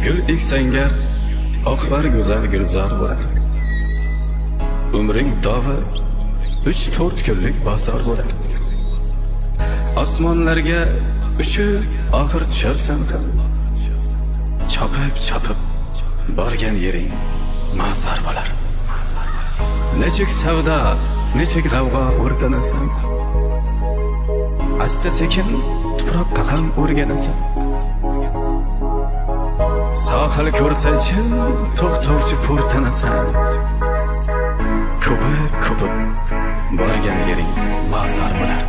Gül eksangar oqlar go'zal gulzor bo'lar. Umring dovi 3-4 kunlik bozor bo'lar. Osmonlarga uchib oxir tusharsan ham. Chopib borgan yering mazar bo'lar. Nechik savdo, nechik g'avg'o o'rtanasan. Asta sekin tuproqqa ham o'rganasan. Sohil ko'rsachi to'xtovchi po'rtanasan. Ko'pib borgan yering mazar bo'lar.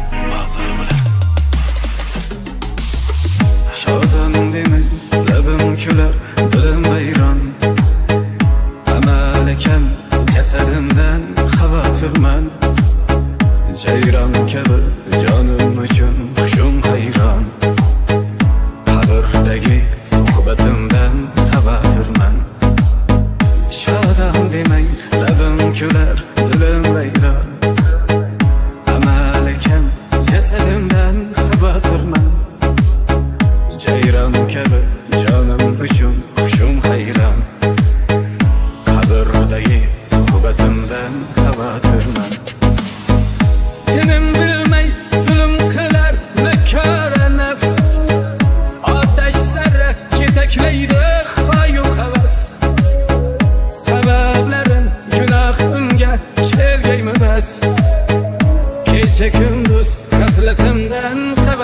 Shodon demay labim kular, dilim vayron. Amal ekan jasadimdan xavotirman. Jayron kabi jonim uchun hushim hayron. Qabrdagi suhbatimdan xavotirman. Shodon demay labim kular, dilim vayron. Amal ekan jasadimdan xavotirman. Jayron kabi jonim uchun hushim hayron. Qabrdagi suhbatimdan xavotirman. Tinim bilmay zulm qilar nakora nafs. Otash sari ketaklaydi xoyu havas. Sabablarim gunohimga kelgaymi bas. Kecha kunduz g'aflatimdan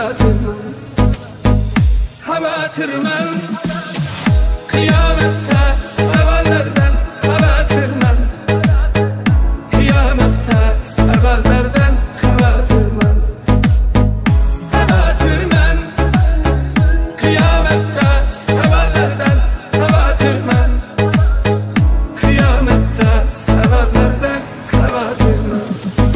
xavotirman. Qiyomatda savollardan xavotirman. Qiyomatda savollardan xavotirman. Qiyomatda savollardan xavotirman. Qiyomatda savollardan xavotirman.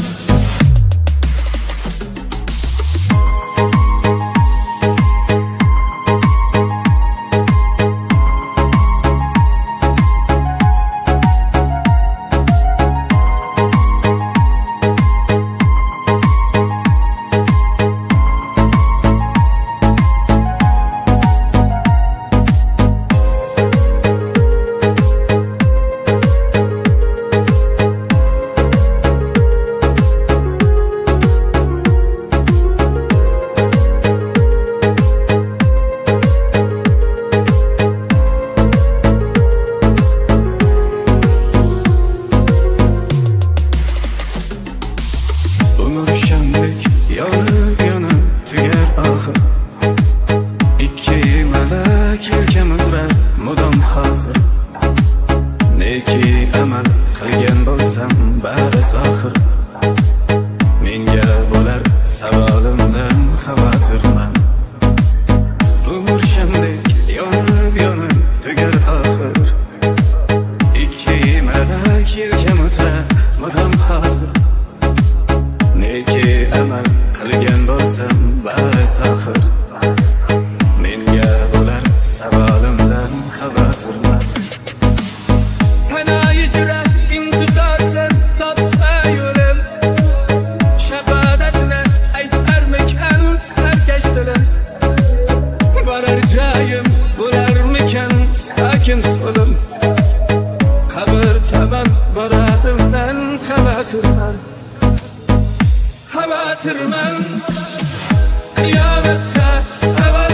Yonib tugar oxir. Ikki malak yelkamizda mudom hozir. Neki amal qilgan bo'lsam bari zohir. Menga bo'lar savolimdan xavotirman. Umr shamdek yonib tugar oxir. Ikki malak yelkamizda mudom hozir. Neki amal qilgan bo'lsam bari zohir. Menga bo'lar savolimdan xavotirman. Panoyi jurat intizorsan topsa yo'lim. Shahodatni aytarmikan sarkash dilim. Borar joyim bo'larmikan sakin so'lim. Qabr taban boradimdan xavotirman. Qiyomatda savollardan